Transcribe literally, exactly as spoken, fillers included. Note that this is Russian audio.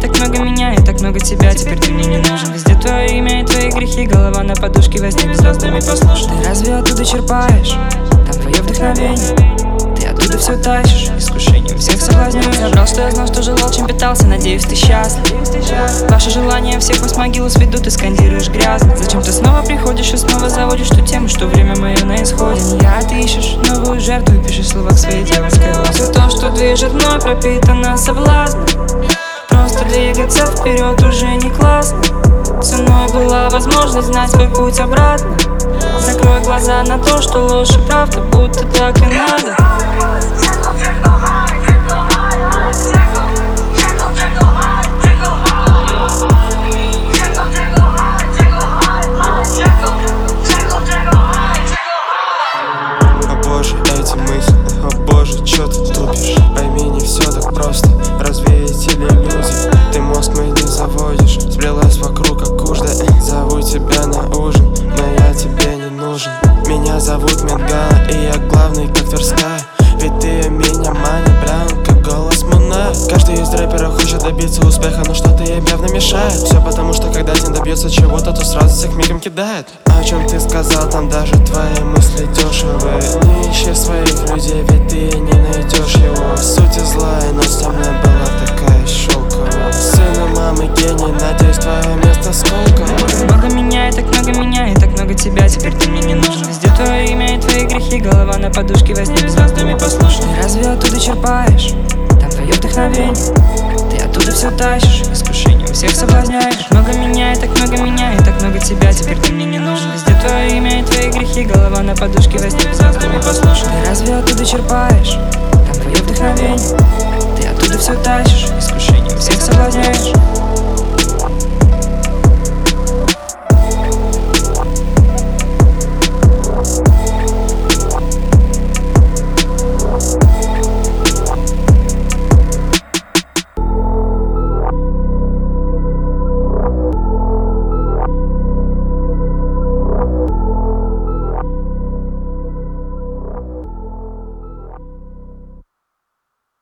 так много меня, и так много тебя. Теперь ты мне не нужен. Везде твое имя и твои грехи. Голова на подушке во сне без раздумий послушай. Ты разве оттуда черпаешь? Там твое вдохновение. Ты оттуда все тащишь, искушением всех соблазняешь. Забрал, что я знал, что желал, чем питался. Надеюсь, ты счастлив. Ваши желания всех вас в могилу сведут. Ты скандируешь грязно. Зачем ты снова приходишь и снова заводишь ту тему, что время мое на исходе? Я, ты ищешь новую жертву и пишешь слова к своей девушке. Все то, что движет мной, пропитано соблазном. Просто двигаться вперед уже не классно. Ценой была возможность знать свой путь обратно. Закрой глаза на то, что ложь и правда будто так и надо. О боже, эти мысли, о боже, чё ты тупишь? Пойми, не все так просто, разве эти иллюзии? Ты мозг мой не заводишь, сплелась вокруг как кужда. Зову тебя на ужин, но я тебе не нужен. Меня зовут Медгала, и я главный, как Тверская. Ведь ты меня манит прям как голос Муна. Каждый из рэперов хочет добиться успеха, но что-то им явно мешает. Все потому, что когда один добьется чего-то, то сразу всех мигом кидает. О чем ты сказал, там даже твои мысли дешевые. Не ищи своих людей, ведь ты не найдешь его. Суть злая, но со мной была такая шелковая. Сына мамы гений, надеюсь, твое место сколько. Много меня, и так много меня, и так много тебя. Теперь ты мне не нужен. Везде твое имя и твои грехи. Голова на подушке во сне без раздумий послушай. Ты разве оттуда черпаешь? Там твое вдохновение. Ты оттуда все тащишь, искушением всех соблазняешь. Много меня, и так много меня, и так много тебя. Теперь ты мне не нужен. Везде твое имя и твои грехи. Голова на подушке во сне без раздумий послушай. Ты разве оттуда черпаешь? Там твое вдохновение. Ты оттуда все тащишь, искушением всех соблазняешь.